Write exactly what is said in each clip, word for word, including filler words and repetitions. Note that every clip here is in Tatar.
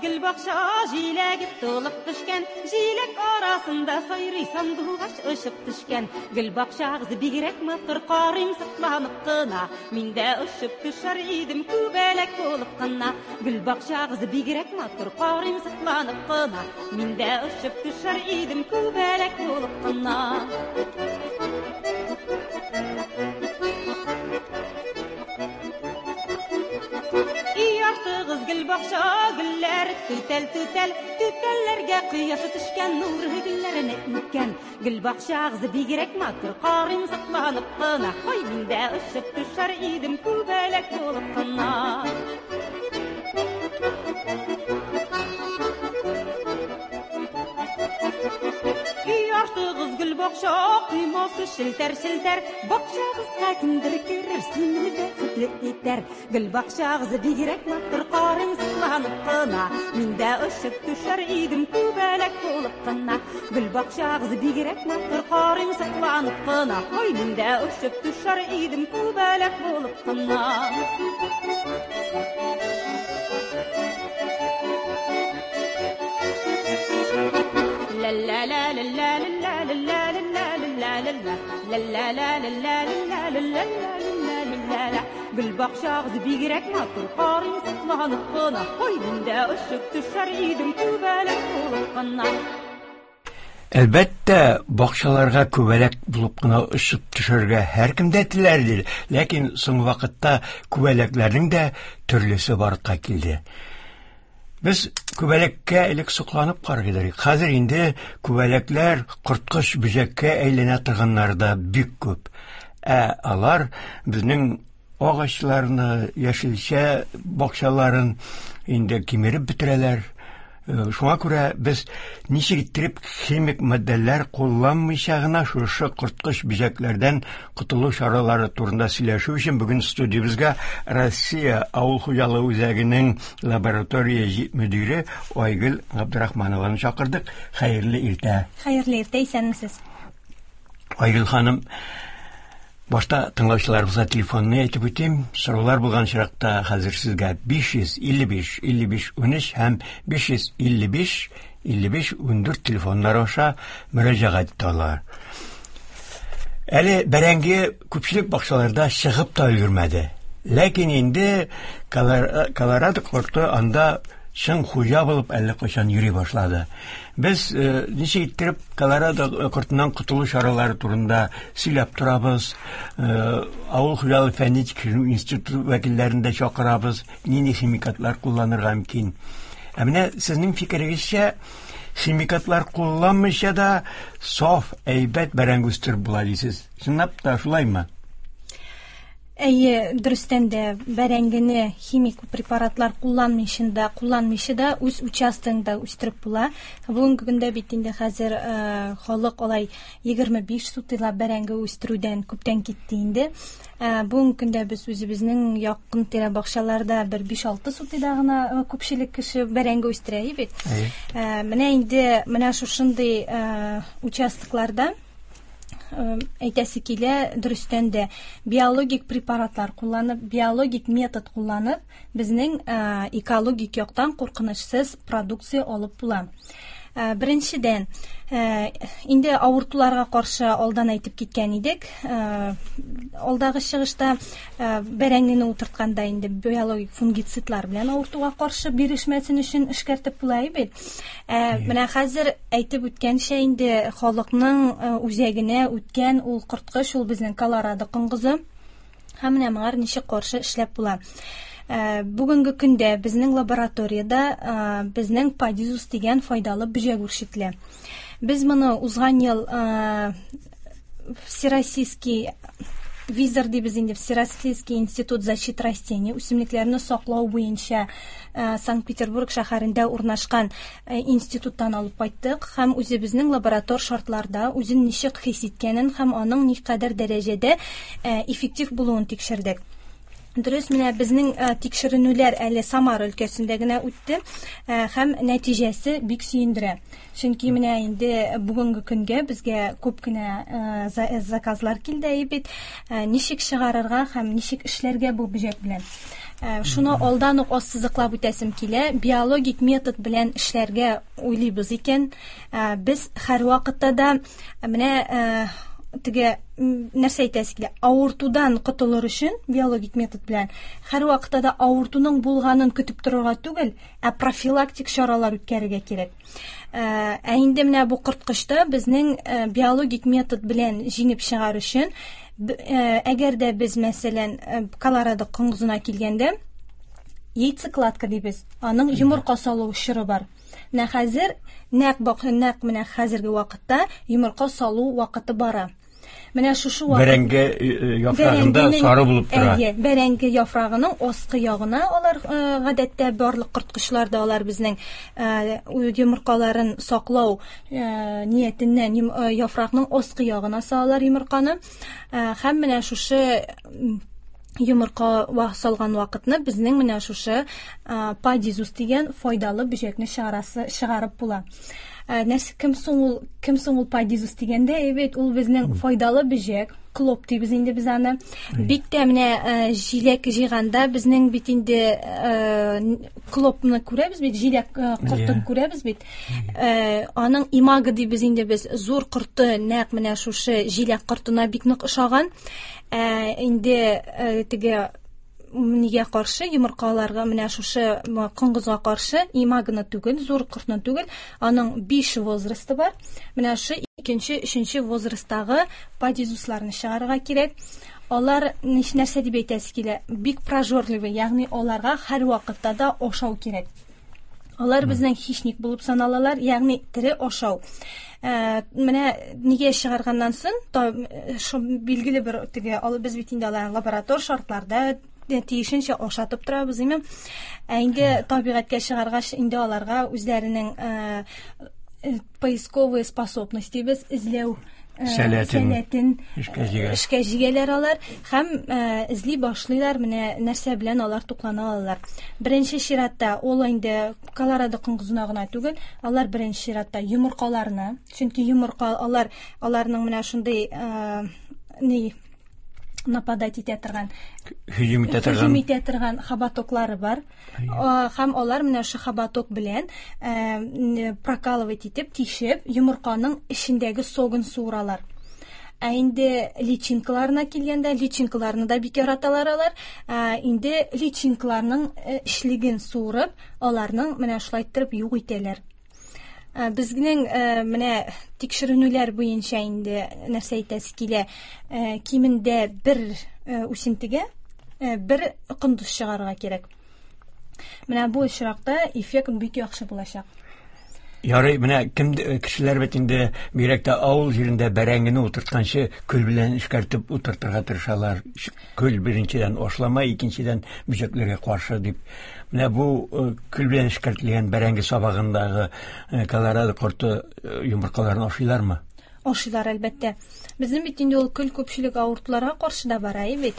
gül bakşa жиләгеп тулып пешкән, җиләк арасында сайрый сандугач очып төшкән. Гөл бакчагыз бигрәк матур, карыйм сакланып кына, мин дә очып төшәр идем күбәләк булып кына. Гөл бакчагыз бигрәк матур, карыйм сакланып кына, мин дә очып төшәр идем күбәләк булып кына. Яшыгыз гөл бакча, гөлләр түтәл түтәл, түтәлләргә кояшы төшкән, нур гөлләрен үткән. Гөл бакчагыз бигрәк матур, карыйм сакланып кына, ой мин дә очып төшәр идем күбәләк булып кына. Яшыгыз гөл бакча, кыймасы шелтәр-шелтәр, бакчагызга кемдер керер, сине дә хәтле итәр. Гөл бакчагыз бигрәк матур, карыйм сакланып кына, мин дә очып төшәр идем күбәләк булып кына. Гөл бакчагыз бигрәк матур, карыйм сакланып кына, ой мин дә очып төшәр идем күбәләк булып кына. La la la la la la la la la la la la la la la la la la. Gül bakşağız bigirek matır, karın sıklanıp kına, oy minde ışık düşer idim kübelek bulup kına. Әлбәттә, бакчаларга күбәләк булып кына ышып төшәргә һәркем дә теләр, ләкин соң вакытта күбәләкләрнең дә төрлесе барлыкка килде. Без күбәләккә элек сокланып карыйдык. Хәзер инде күбәләкләр корткыч бүҗәккә әйләнә торганнар да бик күп. Ә алар безнең агачларны, яшелчә бакчаларын инде кимереп бетерәләр. Шуңа күрә без ничек иттереп химик матдәләр кулланмыйча гына шушы корткыч бүҗәкләрдән котылу чаралары турында сөйләшү өчен бүген студиябызга Россия авыл хуҗалыгы үзәгенең лаборатория мөдире Айгөл Габдрахманованы чакырдык. Хәерле иртә. Хәерле иртә, исәнмесез? Айгөл ханым, башта тыңлаучыларыбызга телефонны әйтеп үтим. Сораулар булган чиракта хәзер сезгә биш йөз илле биш илле биш ун өч һәм биш йөз илле биш илле биш ун дүрт телефоннары аша мөрәҗәгать итәләр. Әле бәрәңге күпчелек бакчаларда чыгып та өлгермәде. Ләкин инде Колорадо корты анда чын хуҗа булып әллә кайчан йөри башлады. Без ничек иттереп Колорадо кортыннан котылу чаралары турында сөйләп торабыз. Авыл хуҗалыгы фәнни тикшерү институты вәкилләрен дә чакырабыз. Нинди химикатлар кулланырга мөмкин? Ә менә сезнең фикерегезчә, химикатлар кулланмыйча да саф, әйбәт бәрәңге үстереп була дисез. Чынлап та шулаймы? Әйе, дөрестән дә бәрәңгене химик препаратлар кулланмыйчында, кулланмыйчында үз участогында үстереп була. Бүгенге көндә бит инде хәзер халык алай егерме биш сутыйлап бәрәңге үстерүдән күптән китте инде. Бүгенге көндә без үзебезнең якын тирә бакчаларда бер биш алты сутыйда гына күпчелек кеше бәрәңге үстерә бит. Менә инде менә шушындый участокларда әйтәсе килә, дөрестән дә биологик препаратлар кулланып, биологик метод кулланып, безнең экологик яктан куркынычсыз продукция алып була. Беренчедән, инде авыртуларга каршы алдан әйтеп киткән идек. Алдагы чыгышта бәрәңгене утыртканда инде биологик фунгицидлар белән авыртуга каршы бирешмәсен өчен эшкәртеп була бит. Менә хәзер әйтеп үткәнчә инде халыкның үзәгенә үткән ул корткыч, ул безнең Колорадо коңгызы. Һәм менә моңар ничек каршы эшләп була. Бүгенге көндә безнең лабораториядә безнең Падизус дигән файдалы бүҗәк үрчетелә. Без моны узган ел Всероссийский Визер дибез инде Всероссийский институт защиты растений, үсемлекләрне саклау буенча Санкт-Петербург шәһәрендә урнашкан институттан алып кайттык һәм үзебезнең лаборатор шартларда үзен ничек хис иткәнен һәм аның никадәр дәрәҗәдә эффектив булуын тикшердек. Дөрес, менә безнең тикшеренүләр әле Самар өлкәсендә генә үтте һәм нәтиҗәсе бик сөендерә. Чөнки менә инде бүгенге көнгә безгә күп кенә заказлар килде бит, ничек чыгарырга һәм ничек эшләргә бу бүҗәк белән. Шуны алдан ук ассызыклап үтәсем килә. Биологик метод белән эшләргә уйлыйбыз икән. Без һәр вакытта да менә теге нәрсә әйтәсе килә, авыртудан котылыр өчен биологик метод белән һәр вакытта да авыртуның булганын көтеп торырга түгел, ә профилактик чаралар үткәрергә кирәк. Ә инде менә бу корткычта безнең биологик метод белән җиңеп чыгар өчен, әгәр дә без мәсәлән Колорадо коңгызына килгәндә, яйцекладка дибез, аның йомырка салу чоры бар. Менә хәзер нәкъ нәкъ менә хәзерге вакытта йомырка салу вакыты бара. Менә шушы вакыт бәрәңге яфрагында сары булып тора. Әйе, бәрәңге яфрагының аскы ягына алар гадәттә барлык корткычларда алар безнең йомыркаларын саклау ниятеннән яфракның аскы ягына салалар йомырканы. Һәм менә шушы йомырка салган вакытны безнең менә шушы падизус дигән файдалы бөҗәкне чыгарасы чыгарып була. Нәрсә кем соң ул кем соң ул падизус дигәндә, әйбәт, ул безнең файдалы бөҗәк, клоп дибез инде без аны. Бик тә менә җиләк җыйганда безнең бит инде клопны күрәбез бит, җиләк кортын күрәбез бит. Аның имагы дибез инде без, зур корты нәкъ менә шушы җиләк кортына бик нык ошаган. Инде теге нигә каршы йомыркаларга менә шушы коңгызга каршы имагны түгел, зур кортны түгел, аның биш возрасты бар. Менә шу икенче, өченче возрастагы падизусларны чыгарырга кирәк. Алар ниш нәрсә дип әйтәсе килә, бик прожорливый, ягъни аларга һәр вакытта да ашау кирәк. Алар безнең хищник булып саналалар, ягъни тере ашау. Менә нигә чыгарганнан соң, шу билгеле бер теге без бит инде аларны лаборатор шартларда тиешенчә ашатып торабыз, име. Инде табигатькә чыгаргач, инде аларга үзләренең поисковые способности без эзләү сәләтен эшкә җигәләр алар һәм эзли башлыйлар, менә нәрсә белән алар туклана алалар. Беренче чиратта ул инде Колорадо коңгызына гына түгел, алар беренче чиратта йомыркаларны, чөнки йомырка алар аларның менә шундый ни нападать итә торган, һөҗүм итә торган, һөҗүм итә торган хабатоклары бар. Һәм алар менә шу хабаток белән прокалывать итеп, тишеп, йомырканың эчендәге согын суыралар. Ә инде личинкаларына килгәндә, личинкаларны да бик яраталар алар. Инде личинкаларның эшлеген суырып, аларның менә шулай итеп юк итәләр. Безнең менә тикшеренүләр буенча инде нәрсә әйтәсе килә, кимендә бер үсентегә бер кондыз чыгарырга кирәк. Менә бу очракта эффект бик яхшы булачак. Ярый, менә кем кешеләр бит инде бирәктә авыл җирендә бәрәңгене утыртканчы көл белән эшкәртеп утыртырга тырышалар. Көл беренчедән ашламай, икенчедән бөҗәкләргә каршы дип. Менә бу көл белән эшкәртелгән бәрәңге сабагындагы Колорадо корты йомыркаларын ашыйлармы? Ашыйлар, әлбәттә. Безнең бит инде ул көл күпчелек авыртуларга каршы да бара, бит.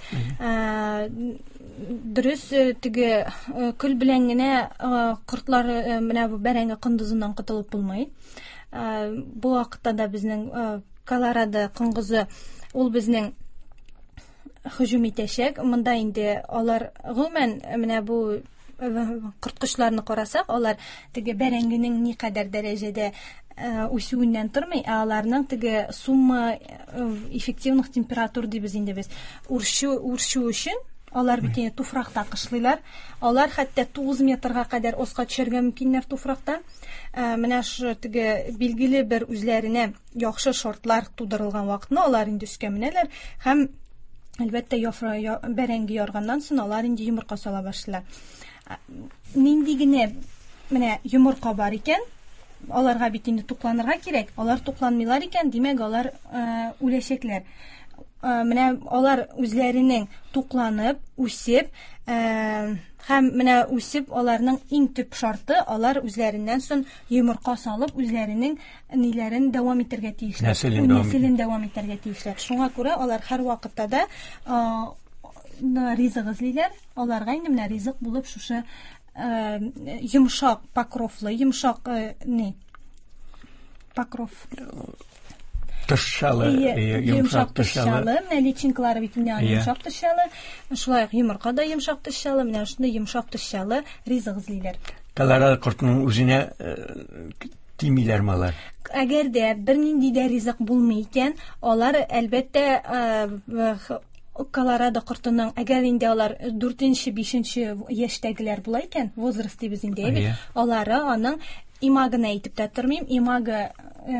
Дөрес, теге көл белән генә кортлар менә бу бәрәңге коңгызыннан котылып булмый. Бу вакытта да безнең Колорадо коңгызы ул безнең һөҗүм итәчәк. Монда инде алар гомумән менә бу корткычларны карасак, алар теге бәрәңгенең никадәр дәрәҗәдә үсүеннән тормый, аларның теге сумма эффективных температур дибез инде без. Үрчү үрчү өчен алар бит инде туфракта кышлыйлар. Алар хәтта тугыз метрга кадәр оска төшәргә мөмкиннәр туфракта. Менә шу теге билгеле бер үзләренә яхшы шартлар тудырылган вакытны алар инде үскә менәләр һәм әлбәттә яфрак бәрәңге ярганнан соң алар инде йомырка сала башлыйлар. Нинди генә менә йомырка бар икән, аларга бит инде тукланырга кирәк. Алар тукланмыйлар икән, димәк алар үләчәкләр. Менә алар үзләренең тукланып, үсеп, һәм менә үсеп аларның иң төп шарты, алар үзләреннән соң йомырка салып, үзләренең ниләрен дәвам итәргә тиешләр. Нәселен дәвам итәргә тиешләр. Шуңа күрә алар һәр вакытта да ризык эзлиләр. Аларга инде менә ризык булып шушы йомшак покровлы, йомшак ни покров тышчалы, йомшак тышчалы, менә личинкалары бит менә йомшак тышчалы, шулай ук йомырка да йомшак тышчалы, менә шундый йомшак тышчалы ризык эзлиләр. Колорадо кортының үзенә тимиләр малар. Әгәр дә бернинди дә ризык булмый икән, алар әлбәттә Колорадо кортының, әгәр инде алар дүртенче бишенче яшьтәгеләр була икән, возраст дибез инде, алары аның имагына әйтеп тә тормыйм, имагы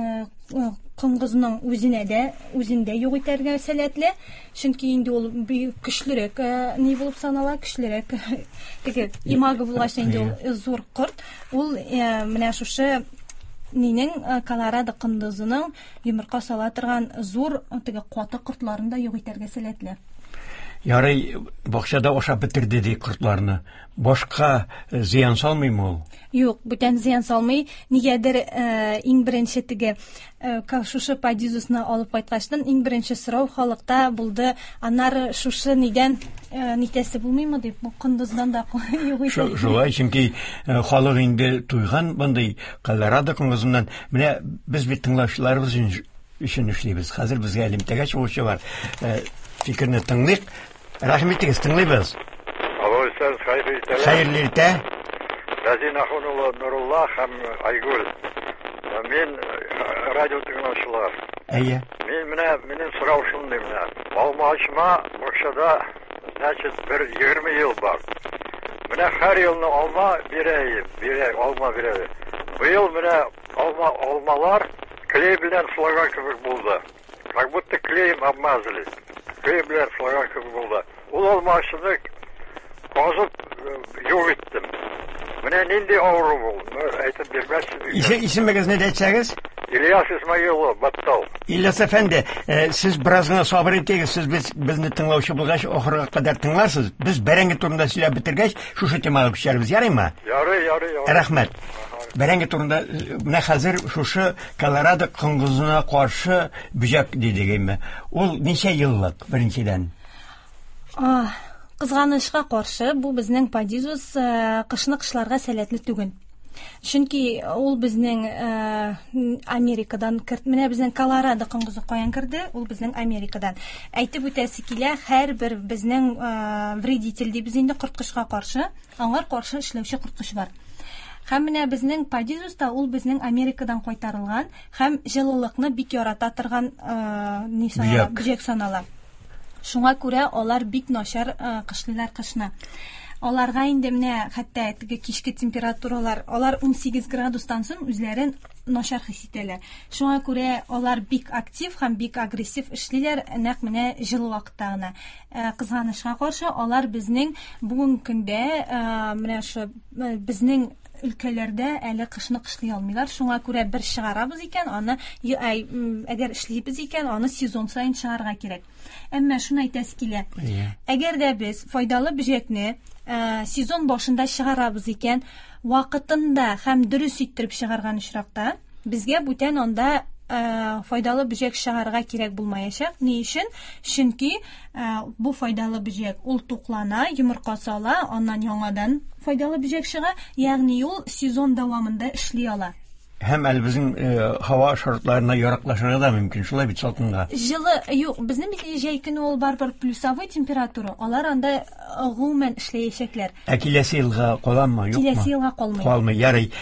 коңгызның үзенә дә, үзендә юк итәргә сәләтле, чөнки инде ул көчлерәк ни булып санала, көчлерәк теге имагы булгач инде ул зур корт, ул менә шушы нинең Колорадо коңгызының йомырка сала торган зур теге каты кортларын да юк итәргә сәләтле. Ярый, бакчада ашап бетерде ди кортларны. Башка зыян салмыймы ул? Юк, бүтән зыян салмый. Нигәдер иң беренче теге шушы падизусны алып кайткачтан иң беренче сорау халыкта булды. Аннары шушы нидән нитәсе булмыймы дип, бу коңгыздан да юк итә. Шулай, чөнки халык инде туйган бундай Колорадо коңгызыннан. Менә без бит тыңлаучыларыбыз өчен эшлибез. Хәзер безгә элемтәгә чыгучы бар. Фикерне тыңлыйк. Рәхмәт итегез, тыңлыйбыз. Алло, сез хәйрле итә. Хәйрле итә. Разина Хонула Нурулла һәм Айгөл. Мин радио тыңлаучылар. Әйе. Мин менә минем сорау шундый менә. Алма ачма бакчада значит бер егерме ел бар. Менә һәр елны алма бирә, бирә, алма бирә. Бу ел менә алма алмалар клей белән слаган кебек булды. Как будто клеем обмазали. Клей белән слаган кебек булды. Ул алмашны казып юк иттем. Менә нинди авыру булды? Әйтеп бирмәссез. Исемегез не әйтсәгез? Ильяс Исмаилов, Баттал. Ильяс әфәнде, сез бераз гына сабыр итегез, сез без безне тыңлаучы булгач ахырга кадәр тыңларсыз. Без бәрәңге турында сөйләп бетергәч, шушы темага күчәрбез, ярыймы? Ярый, ярый, ярый. Рәхмәт. Бәрәңге турында менә хәзер шушы Колорадо коңгызына каршы бүҗәк дидегеме. Ул ничә еллык беренчедән? А, кызганычка каршы, бу безнең падизус кышны кышларга сәләтле түгел. Чөнки ул безнең Америкадан кирт, менә безнең Колорадо коңгызы каян кирде? Ул безнең Америкадан. Әйтеп үтәсе килә, һәрбер безнең вредитель дибез инде корткышка каршы, аңар каршы эшләүче корткыш бар. Һәм менә безнең падизуста ул безнең Америкадан кайтарылган һәм җылылыкны бик ярата торган ни санала, бүҗәк санала. Шуңа күрә алар бик начар кышлыйлар кышны. Аларга инде менә хәтта теге кичке температуралар, алар ун сигез градустан соң үзләрен начар хис итәләр. Шуңа күрә алар бик актив һәм бик агрессив эшлиләр, нәкъ менә җылы вакытта гына. Кызганычка каршы, алар безнең бүгенге көндә менә шу безнең өлкәләрдә әле кышны кышлый алмыйлар. Шуңа күрә бер чыгарабыз икән, аны әгәр эшлибез икән, аны сезон сайын чыгарга кирәк. Әмма шуны әйтәсе килә. Әгәр дә без файдалы бүҗәкне сезон башында чыгарабыз икән, вакытында һәм дөрес иттереп чыгарган очракта, безгә бүтән анда файдалы бүҗәк чыгарга кирәк булмаячак. Ни өчен? Чөнки бу файдалы бүҗәк ул туклана, йомырка сала, аннан яңадан файдалы бүҗәк чыга, ягъни ул сезон дәвамында эшли ала. Һәм әле безнең һава шартларына яраклашырга да мөмкин, шулай бит салкынга. Җылы, юк, безнең бит җәй көне ул барбер плюсовой температура, алар анда гомумән эшләячәкләр. Ә киләсе елга каламы, юкмы? Киләсе елга калмый. Калмый, ярый.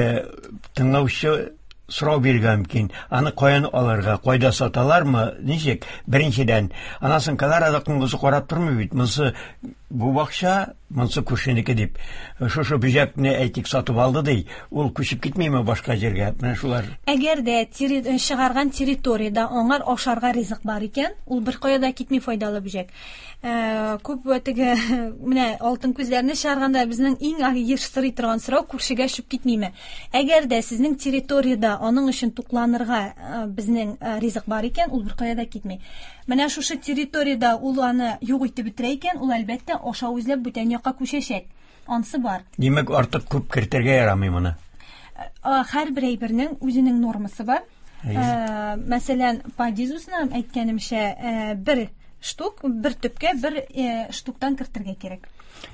Тыңлаучы сорау биргән мөмкин. Аны каян алырга, кайда саталармы? Ничек? Беренчедән, анасын Колорадо коңгызы карап тормый бит. Монсы бу бакча, монсы күршенеке дип. Шушы бүҗәкне әйтик сатып алды ди. Ул күчеп китмейме башка җиргә? Менә шулар. Әгәр дә чыгарган территорияда аңар ашарга ризык бар икән, ул бер кая да китми файдалы бүҗәк. Күп теге менә алтын күзләрне чыгарганда безнең иң еш сорый торган сорау күршегә чүп китмиме? Әгәр дә сезнең территорияда аның өчен тукланырга безнең ризык бар икән, ул бер кая да китми. Менә шушы территорияда ул аны юк итеп бетерә икән, ул әлбәттә ашау үзләп бүтән якка күчәчәк. Ансы бар. Димәк, артык күп кертергә ярамый моны. Һәрбер әйбернең үзенең нормасы бар. Мәсәлән, падизусны әйткәнемчә, бер штук, бер төпкә бер штуктан кертергә кирәк.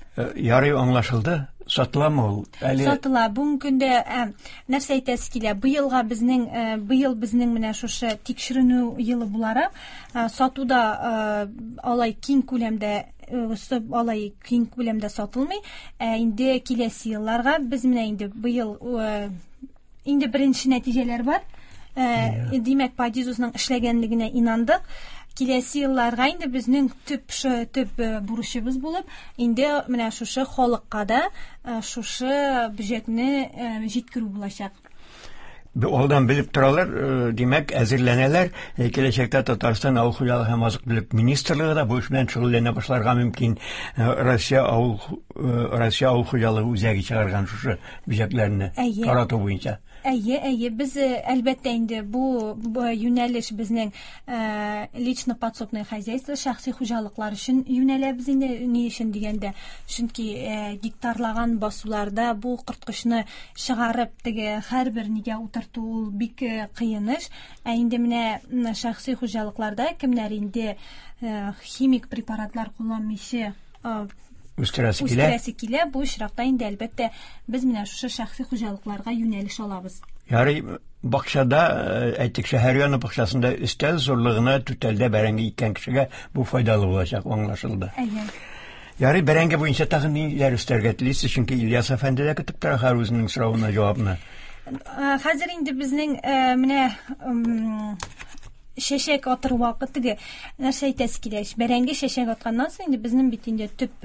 Ярый, аңлашылды. Сатыламы ул? Әле Сатыла. Бүгенге көндә нәрсә әйтәсе килә? Быелга безнең быел безнең менә шушы тикшеренү елы буларак сатуда алай киң күләмдә алай киң күләмдә сатылмый. Инде киләсе елларга без менә инде быел инде беренче нәтиҗәләр бар. Димәк, Падизусның эшләгәнлегенә инандык. Киләсе елларга инде безнең төп төп бурычыбыз булып, инде менә шушы халыкка да шушы бюджетны җиткерү булачак. Алдан белеп торалар, димәк, әзерләнәләр. Киләчәктә Татарстан авыл хуҗалыгы һәм азык-төлек министрлыгы да бу эш белән шөгыльләнә башларга мөмкин. Россия авыл Россия авыл хуҗалыгы үзәге чыгарган шушы бюджетларны тарату буенча. Әйе, әйе, без әлбәттә инде бу юнәлеш безнең лично подсобное хозяйство, шәхси хуҗалыклар өчен юнәләбез инде, ни өчен дигәндә, чөнки гектарлаган басуларда бу корткычны чыгарып теге һәрбер нигә утырту ул бик кыен эш. Ә инде менә шәхси хуҗалыкларда кемнәр инде химик препаратлар кулланмыйчы Үстерәсе килә. Үстерәсе килә. Бу очракта инде әлбәттә без менә шушы шәхси хуҗалыкларга юнәлеш алабыз. Ярый, бакчада, әйтик, шәһәр яны бакчасында өстәл зурлыгына түтәлдә бәрәңге икән кешегә бу файдалы булачак, аңлашылды. Әйе. Ярый, бәрәңге буенча тагын ниләр өстәргә телисез, чөнки Ильяс әфәнде дә көтеп тора һәр үзенең соравына җавабны. Хәзер инде безнең менә шәшәк атыр вакыты нәрсә әйтәсе килә. Бәрәңге шәшәк атканнан соң инде безнең бит инде төп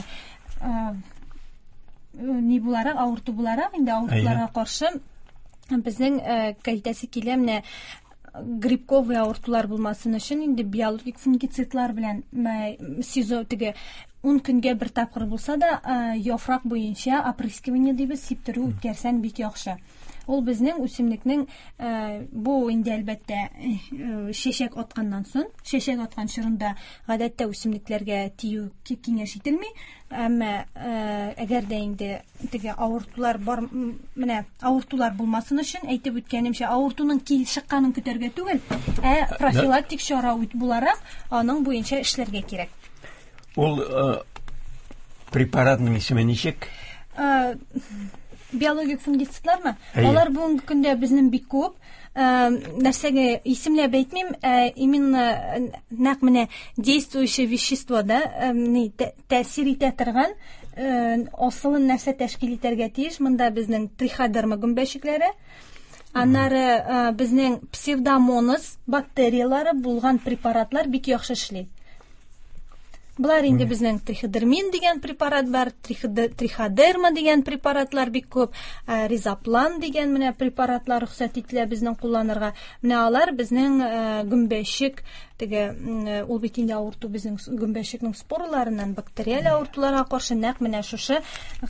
ни буларак, авырту буларак, инде авыртуларга каршы безнең кәйтәсе килә менә грибковый авыртулар булмасын өчен инде биологик фунгицидлар белән сезон теге ун көнгә бер тапкыр булса да яфрак буенча опрыскивание дибез, сиптерү үткәрсәң бик яхшы. Ул безнең үсемлекнең бу инде әлбәттә шәшәк атканнан соң, шәшәк аткан чорында гадәттә үсемлекләргә тию киңәш ителми, әмма әгәр дә инде теге авыртулар бар, менә авыртулар булмасын өчен әйтеп үткәнемчә, авыртуның килеп чыкканын көтәргә түгел, ә профилактик чара буларак аның буенча эшләргә кирәк. Ул препаратның исеме ничек? Биологик фунгицидлармы? Алар бүгенге көндә безнең бик күп. Нәрсәгә исемләп әйтмим, именно нәкъ менә действующее вещество да, тәэсир итә торган асылын нәрсә тәшкил итәргә тиеш. Монда безнең триходерма гөмбәчекләре, аннары безнең псевдомонас бактериялары булган препаратлар бик яхшы эшли. Булар инде безнең триходермин дигән препарат бар, триходерма дигән препаратлар бик күп, ризоплан дигән менә препаратлар рөхсәт ителә безнең кулланырга. Менә алар безнең гөмбәчек, теге ул бит инде авырту безнең гөмбәчекнең спорларыннан бактериаль авыртуларга каршы нәкъ менә шушы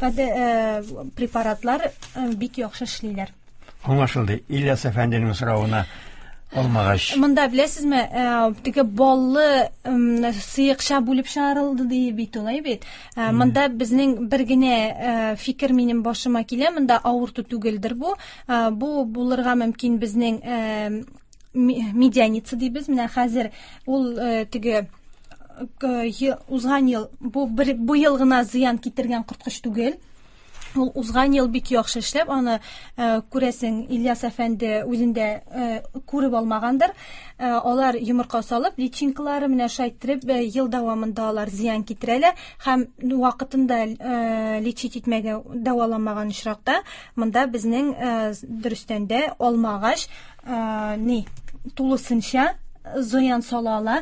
препаратлар бик яхшы эшлиләр. Аңлашылды. Ильяс әфәнденең соравына алмагач. Монда беләсезме, теге баллы сыйыкча бүлеп чыгарылды ди бит улай бит. Монда безнең бер генә фикер минем башыма килә, монда авырту түгелдер бу. Бу булырга мөмкин безнең медианица дибез. Менә хәзер ул теге узган ел бу бу ел гына зыян китергән корткыч түгел. Ул узган ел бик яхшы эшләп, аны күрәсең Ильяс әфәнде үзендә күреп алмагандыр. Алар йомырка салып, личинкалары менә шайтырып, ел дәвамында алар зыян китерәләр һәм вакытында лечить итмәгә дәваламаган очракта монда безнең дөрестән дә алмагач ни тулысынча зыян салала.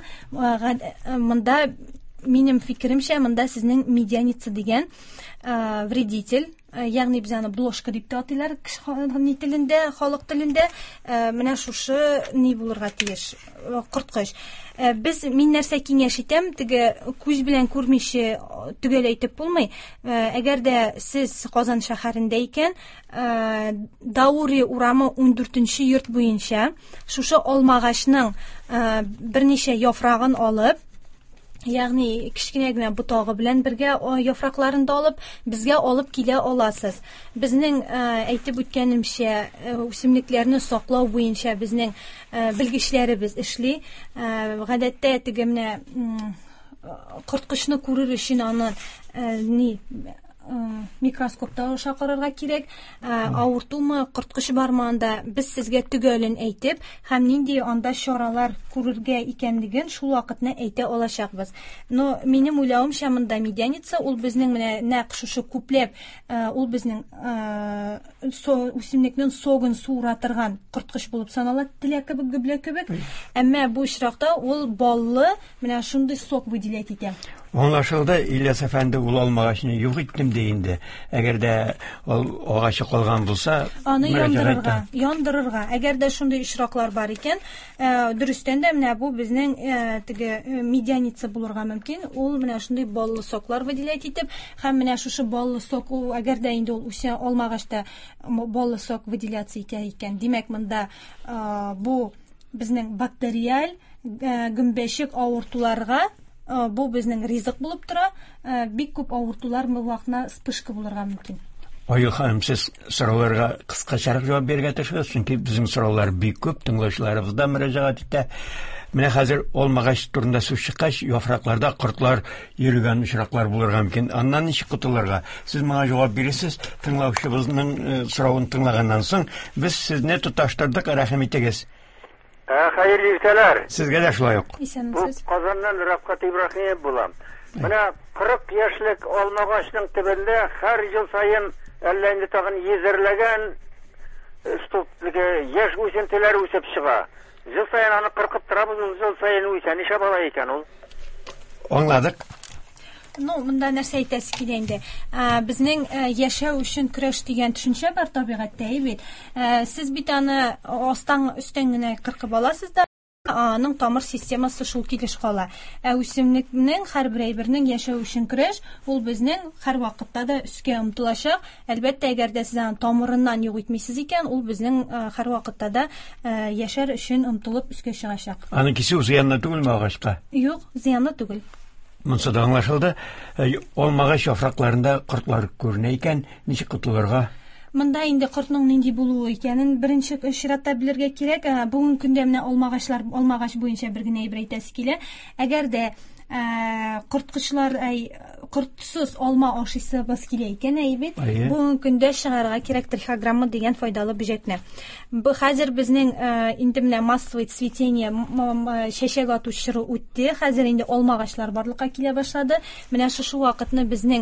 Монда минем фикеремчә, монда сезнең медианица дигән вредитель, ягъни без аны блошка дип атыйлар ни телендә, халык телендә, менә шушы ни булырга тиеш, корткыч. Без мин нәрсә киңәш итәм, теге күз белән күрмичә төгәл әйтеп булмый. Әгәр дә сез Казан шәһәрендә икән, Даури урамы ун дүртенче йорт буенча шушы алмагачның берничә яфрагын алып, ягъни кичкенә генә ботагы белән бергә яфракларын да алып, безгә алып килә аласыз. Безнең әйтеп үткәнемчә, үсемлекләрне саклау буенча безнең белгечләребез эшли. Гадәттә теге менә корткычны күрер өчен аны ни микроскопта шакырырга кирәк. Авыртумы, корткыч бармы анда без сезгә төгәлен әйтеп, һәм нинди анда чаралар күрергә икәнлеген шул вакытны әйтә алачакбыз. Но минем уйлавымча монда медяница ул безнең менә нәкъ шушы күпләп ул безнең үсемлекнең согын суратырган корткыч булып санала, теләк кебек, гөблә кебек. Әмма бу очракта ул баллы менә шундый сок выделять итә. Аңлашылды, Ильяс әфәнде ул алмагачны юк иттем инде. Әгәр дә ул агачы калган булса, аны яндырырга, яндырырга. Әгәр дә шундый очраклар бар икән, дөрестән дә менә бу безнең теге медяница булырга мөмкин. Ул менә шундый баллы соклар выделять итеп, һәм менә шушы баллы сок, ул әгәр дә инде ул үсә алмагачта баллы сок выделяция итә икән. Димәк, монда бу безнең бактериаль гөмбәчек авыртуларга бу безнең ризык булып тора, бик күп авыртулар вакытына вспышка булырга мөмкин. Айгөл ханым, сез сорауларга кыскачарак җавап бирергә тырышыгыз, чөнки безнең сораулар бик күп, тыңлаучыларыбыз да мөрәҗәгать итә. Менә хәзер алмагач турында сүз чыккач, яфракларда кортлар йөргән очраклар булырга мөмкин. Аннан ничек котылырга? Сез моңа җавап бирәсез. Тыңлаучыбызның соравын тыңлаганнан соң, без сезне тоташтырдык, рәхим итегез. Хәерле иртәләр. Сезгә дә шулай ук. Исәнмесез. Казаннан Рафкат Ибраһимов булам. Менә кырык яшьлек алмагачның төбендә һәр ел сайын әллә инде тагын йөзерләгән ступлыгы яшь үсентеләр үсеп чыга. Ел сайын аны кыркып торабыз, ел сайын үсә. Ничә бала икән ул? Аңладык. Ну, монда нәрсә әйтәсе килә инде. Безнең яшәү өчен көрәш дигән төшенчә бар табигатьтә, бит. Сез бит аны астан өстән генә кыркып аласыз да, аның тамыр системасы шул килеш кала. Ә үсемлекнең һәрбер әйбернең яшәү өчен көрәш, ул безнең һәр вакытта да үскә омтылачак. Әлбәттә, әгәр дә сез аны тамырыннан юк итмисез икән, ул безнең һәр вакытта да яшәр өчен омтылып үскә чыгачак. Аны кисү зыянлы түгелме агачка? Юк, зыянлы түгел. Монсы да аңлашылды. Алмагач яфракларында кортлар күренә икән, ничек котылырга? Монда инде кортның нинди булуы икәнен беренче чиратта белергә кирәк. Бүгенге көндә менә алмагачлар, алмагач буенча бер генә әйбер әйтәсе килә. Әгәр дә корткычлар, әй кортсыз алма ашыйсы бас килә икән, әйбит. Бүгенге көндә чыгарга кирәк трихограмма дигән файдалы бөҗәкне. Бу хәзер безнең инде менә массовый цветение, чәчәк ату чоры үтте. Хәзер инде алмагачлар барлыкка килә башлады. Менә шушы вакытны безнең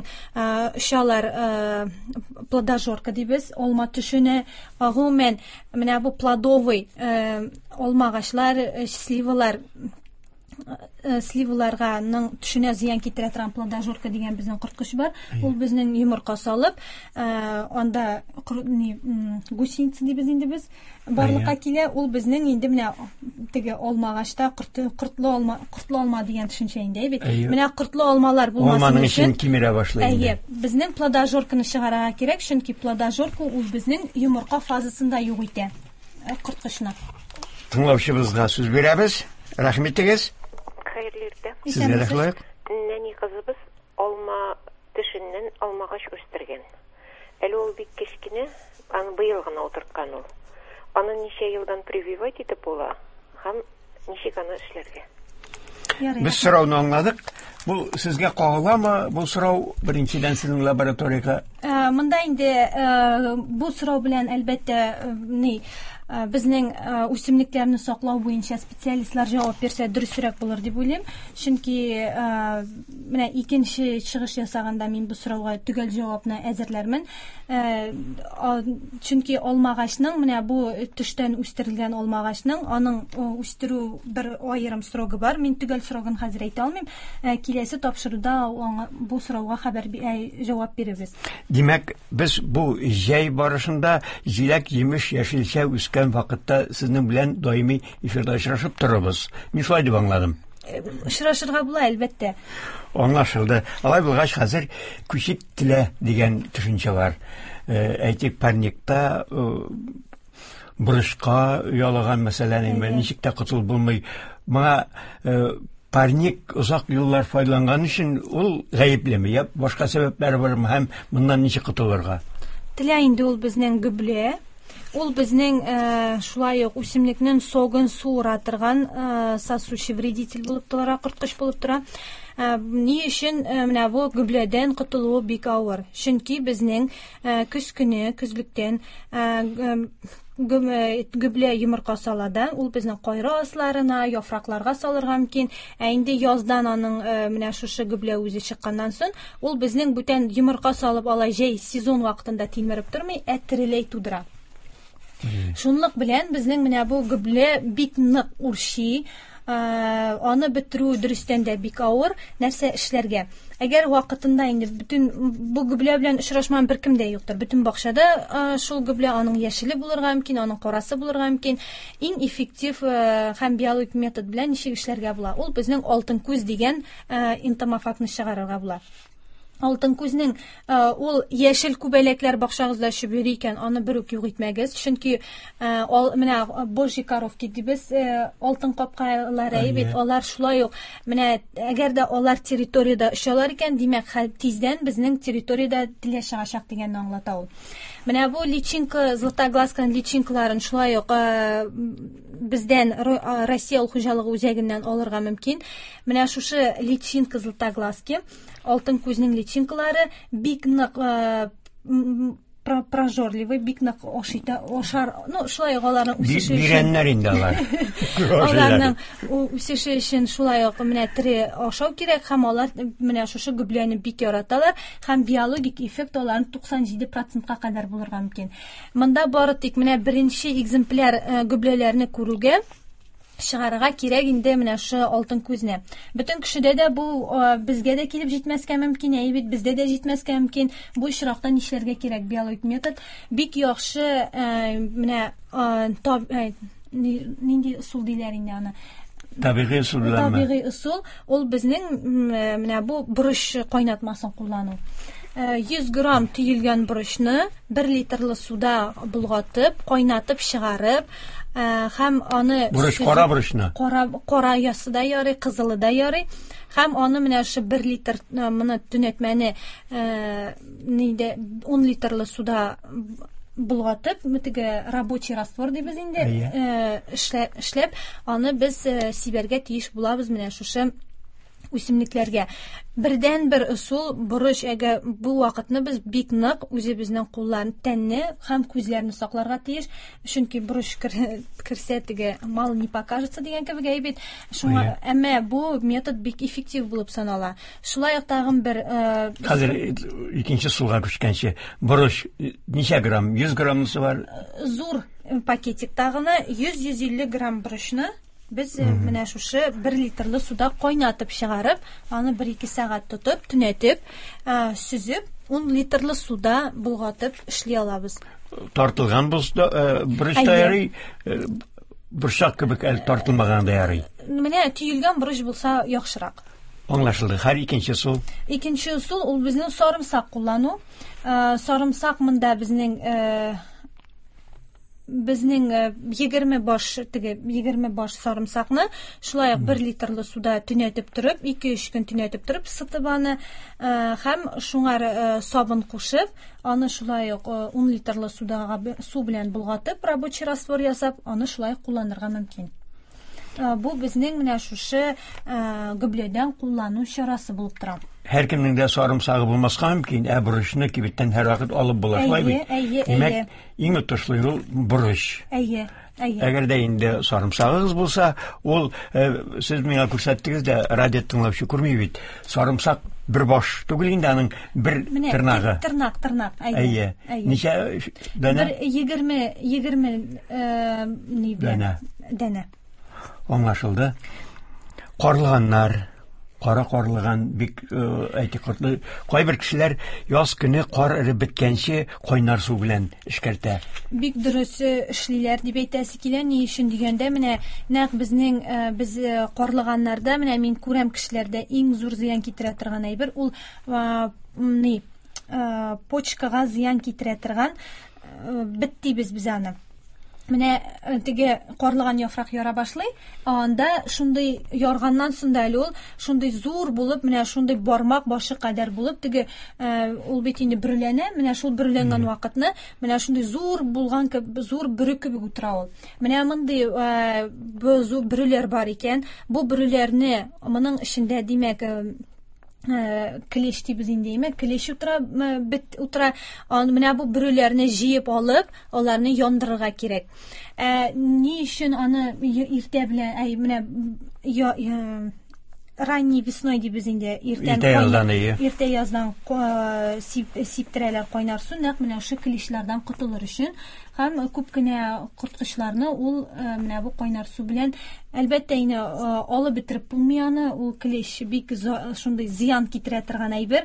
ышалар плодожорка дибез, алма төшенә гомумән менә бу плодовый алмагачлар, сливалар сливаларганың төшенә зыян китерә торган плодожорка дигән безнең корткыч бар. Ул безнең йомырка салып, анда гусеница дибез инде без барлыкка килә. Ул безнең инде менә теге алмагачта кортлы алма, кортлы алма дигән төшенчә инде бит. Менә кортлы алмалар булмасын өчен кимерә башлый. Әйе, безнең плодожорканы чыгарга кирәк, чөнки плодожорка ул безнең йомырка фазасында юк итә корткычны. Тыңлаучыбызга сүз бирәбез. Рәхмәт итегез. Хәерле иртә. Сезгә дә шулай. Нәни кызыбыз алма төшеннән алмагач үстергән. Әле ул бик кечкенә, аны быел гына утырткан ул. Аны ничә елдан прививать итеп була, һәм ничек аны эшләргә? Без сорауны аңладык. Бу сезгә кагыламы? Бу сорау беренчедән сезнең лабораториягә. Монда инде бу сорау белән әлбәттә ни безнең үсемлекләрне саклау буенча специалистлар җавап бирсә дөресрәк булыр дип уйлыйм. Чөнки менә икенче чыгыш ясаганда мин бу сорауга төгәл җавапны әзерләрмен. Чөнки алмагачның менә бу төштән үстерелгән алмагачның аның үстерү бер аерым срогы бар. Мин төгәл срогын хәзер әйтә алмыйм. Киләсе тапшыруда бу сорауга хәбәр җавап бирәбез. Димәк, без бу җәй барышында җиләк, җимеш, яшелчә үскән вакытта сезнең белән даими эфирда очрашып торабыз. Мин шулай дип аңладым. Очрашырга була, әлбәттә. Аңлашылды. Алай булгач, хәзер күчеп телә дигән төшенчә бар. Әйтик, парникта бурышка ялаган мәсьәләне ничек тә котылып булмый. Моңа парник озак еллар файдаланган өчен ул гаеплеме? Я башка сәбәпләре бармы һәм моннан ничек котылырга? Телә инде ул безнең гөбле. Ул безнең шулай ук үсемлекнең согын суыра торган сосущий вредитель булып тора, корткыч булып тора. Ни өчен менә бу гөбләдән котылуы бик авыр. Чөнки безнең көз көне, көзлектән гөблә йомырка салада, ул безнең кайры асларына, яфракларга салырга мөмкин. Ә инде яздан аның менә шушы гөблә үзе чыкканнан соң, ул безнең бүтән йомырка салып алай җәй сезон вакытында тимереп тормый, ә тереләй тудыра. Шунлык белән безнең менә бу гөблә бик нык урши, аны бетерү дөрестән дә бик авыр. Нәрсә эшләргә? Әгәр вакытында инде бүтән бу гөблә белән очрашмаган беркем дә юктыр. Бүтән бакчада шул гөблә аның яшеле булырга мөмкин, аның карасы булырга мөмкин. Иң эффектив һәм биологик метод белән ничек эшләргә була? Ул безнең алтын күз дигән энтомофагны чыгарырга була. Алтын күзнең ул яшел күбәләкләр бакчагызда чүбер икән, аны бер үк юк итмәгез, чөнки менә божьи коровки дибез, алтын капкалары бит, алар шулай ук менә әгәр дә алар территорияда очалар икән, димәк тиздән безнең территорияда телә чыгачак дигәнне аңлата ул. Менә бу личинка, златоглазка личинкаларын шулай ук бездән Россия хуҗалыгы үзәгеннән алырга мөмкин. Менә шушы личинка златоглазки, алтын күзнең личинкалары бик нык прожорливый, бик нык ошыйта, ошар, ну шулай аларның үсеше бирәннәр инде алар. Аларның үсеше өчен шулай ук менә тере ашау кирәк, һәм алар менә шушы гөбләне бик яраталар, һәм биологик эффект аларның туксан җиде процентка кадәр булырга мөмкин. Монда бары тик менә беренче экземпляр гөбләләрне күрүгә чыгарырга кирәк инде менә шу алтын күзне. Бөтен кешедә дә бу безгә дә килеп җитмәскә мөмкин, әйбит бездә дә җитмәскә мөмкин. Бу очракта нишләргә кирәк? Биологик метод бик яхшы менә нинди усул диләр инде аны. Табигый усуллар. Табигый усул ул безнең менә бу борыч кайнатмасын куллану. йөз грамм төелгән борычны бер литрлы суда булгатып, кайнатып чыгарып, һәм аны бурыч кара бурычны кара кара ясы да ярый, кызылы да ярый, һәм аны менә шу бер литр моны төнәтмәне нидә ун литрлы суда булгатып, теге рабочий раствор дибез инде, эшләп эшләп аны без сибәргә тиеш булабыз менә шушы үсемлекләргә. Бердән бер усул бурыч, әгәр бу вакытны без бик нык үзебезнең куллан, тәнне һәм күзләрне сакларга тиеш, чөнки бурыч кирсә теге мал не покажется дигән кебек әйбит. Шуңа әмма бу метод бик эффектив булып санала. Шулай ук тагын бер хәзер икенче суга күчкәнче бурыч ничә грамм? йөз граммысы бар. Зур пакетиктагына йөз - йөз илле грамм бурычны без менә шушы бер литрлы суда кайнатып чыгарып, аны бер-ике сәгать тотып, төнәтеп, сүзеп, ун литрлы суда булгатып эшли алабыз. Тартылган булса, бурыч та ярый, бурчак кебек әл тартылмаган да ярый. Менә төелгән бурыч булса яхшырак. Аңлашылды. Һәр икенче усул. Икенче усул ул безнең сарымсак куллану. Сарымсак монда безнең безнең егерме баш теге егерме баш сарымсакны шулай ук бер литрлы суда төнәтеп торып, ике-өч көн төнәтеп торып, сытып аны һәм шуңар сабын кушып, аны шулай ук ун литрлы судага су белән булгатып, рабочий раствор ясап, аны шулай кулланырга мөмкин. Бу безнең менә шушы гөбләдән куллану чарасы булып тора. Һәр кемнең дә сарымсагы булмаска мөмкин, ә бурычны кибеттән һәр вакыт алып була, шулай бит. Димәк, иң отышлы ул бурыч. Әйе, әйе. Әгәр дә инде сарымсагыгыз булса, ул сез миңа күрсәттегез дә, радио тыңлаучы күрми бит. Сарымсак бер баш түгел инде, аның бер тырнагы. Тырнак, тырнак, әйе. Ничә дәнә? егерме егерме ни белән дәнә. Аңлашылды. Карлыганнар, кара карлыган бик әйтикле, кайбер кешеләр яз көне кар эреп биткәнче кайнар су белән эшкәртә. Бик дөрес эшлиләр дип әйтәсе килә. Ни өчен дигәндә, менә нәкъ безнең без карлыганнарда, менә мин күрәм кешеләрдә иң зур зыян китерә торган әйбер ул ни почкага зыян китерә торган бит дибез без аны. менә теге карлыган яфрак яра башлый, анда шундый ярганнан соң да әле ул шундый зур булып, менә шундый бармак башы кадәр булып, теге ул бит инде бөреләнә, менә шул бөрелгән вакытны, менә шундый зур булган кебек, зур бүрек кебек утыра ул. Менә мондый зур бөреләр бар икән. Бу бөреләрне моның эчендә, димәк, клеш дибез инде, әйме, клеш утыра, бит утыра. Менә бу бөреләрне җыеп алып, аларны яндырырга кирәк. Ни өчен аны иртә белән, әй, менә ранний весной дибез инде, иртә яздан сиптерәләр кайнар су, нәкъ менә шу клешлардан котылыр өчен. Һәм күп кенә корткычларны ул менә бу кайнар су белән, әлбәттә, инде алып бетереп булмый аны, ул клеш бик шундый зыян китерә торган әйбер.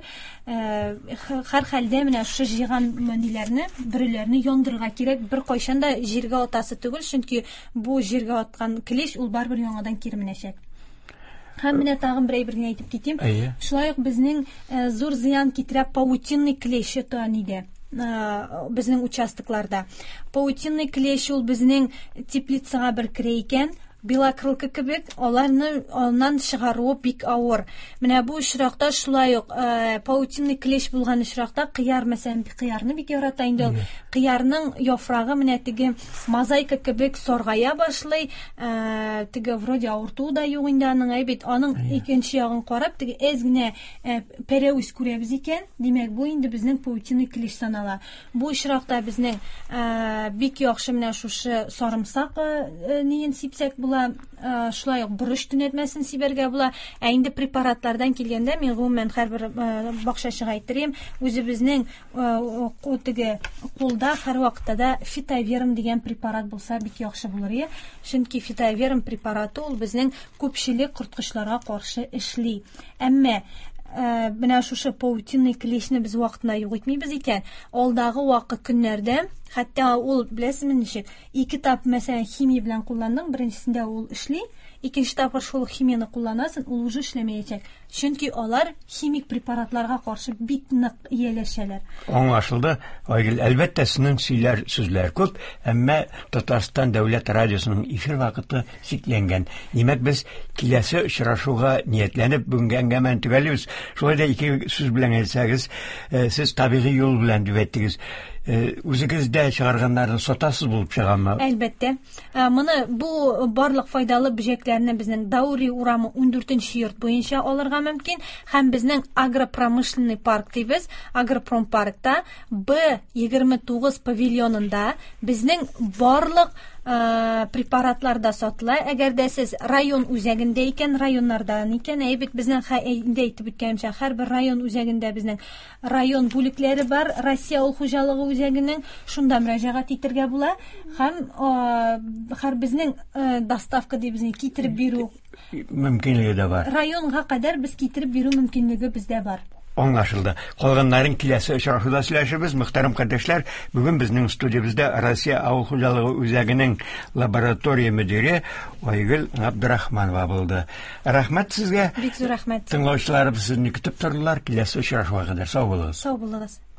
Һәр хәлдә менә шу җыйган мәниләрне, бөреләрне яндырырга кирәк. Бер кайчан да җиргә атасы түгел, чөнки бу җиргә аткан клеш ул барбер яңадан кире менәчәк. Һәм менә тагын бер әйберне әйтеп китим. Шулай ук безнең зур зыян китерә паутинный клеш тагын иде. Безнең участокларда. Паутинный клеш ул безнең теплицага бер керә икән. Белокрылка кебек, аларны аннан чыгаруы бик авыр. Менә бу очракта шулай ук паутинный клеш булган очракта кыяр, мәсәлән, кыярны бик ярата инде ул. Кыярның яфрагы менә теге мозаика кебек саргая башлый. Теге вроде авырту да юк инде аның, әйбит, аның икенче ягын карап, теге әз генә переус күрәбез икән. Димәк, бу инде безнең паутинный клеш санала. Бу очракта безнең бик яхшы менә шушы сарымсак ниен сипсәк шулай ук бурыш түнәтмәсен сибәргә була. Ә инде препаратлардан килгәндә, мин гомумән һәрбер бакчачыга әйтерим, үзебезнең теге кулда һәр вакытта да фитоверм дигән препарат булса бик яхшы булыр. Чөнки фитоверм препараты ул безнең күпчелек корткычларга каршы эшли. Әмма менә шушы паутинный клешне без вакытында юк итмибез икән. Алдагы вакыт көннәрдә, хәтта ул, беләсезме ничек, ике тап мәсәлән химия белән кулландың, беренчесендә ул эшли, икенче тапкыр шул химияны кулланасың, ул уже эшләмәячәк. Чөнки алар химик препаратларга каршы бик нык ияләшәләр. Аңлашылды. Айгөл, әлбәттә сезнең сөйләр сүзләр күп, әмма Татарстан дәүләт радиосының эфир вакыты чикләнгән. Димәк, без киләсе очрашуга ниятләнеп бүгенгә мән түгәлбез. Шулай да ике сүз белән әйтсәгез, сез табигый юл белән дивәттегез. Үзегездә чыгарганнарны сатасыз булып чыганмы? Әлбәттә. Моны бу барлык файдалы бөҗәкләрне безнең Даури урамы ундүртенче йорт буенча алырга мөмкин. Һәм безнең агропромышленный парк дибез, Агропром паркта Б егерме тугыз павильонында безнең барлык препаратларда сатыла. Әгәр дә сез район үзәгендә икән, районнардан икән, әйбит, безнең инде әйтеп үткәнемчә, һәрбер район үзәгендә безнең район бүлекләре бар, Россия ул хуҗалыгы үзәгенең, шунда мөрәҗәгать итәргә була. Һәм һәр безнең доставка дибезне китереп бирү мөмкинлеге дә бар. Районга кадәр без китереп бирү мөмкинлеге бездә бар. Аңлашылды. Калганнарын киләсе очрашуда сөйләшәбез. Мөхтәрәм кардәшләр, бүген безнең студиябызда Россия авыл хуҗалыгы үзәгенең лаборатория мөдире Айгөл Абдрахманова булды. Рәхмәт сезгә. Бик зур рәхмәт. Тыңлаучыларыбыз сезне көтеп тордылар. Киләсе очрашуга кадәр сау булыгыз. Сау булыгыз.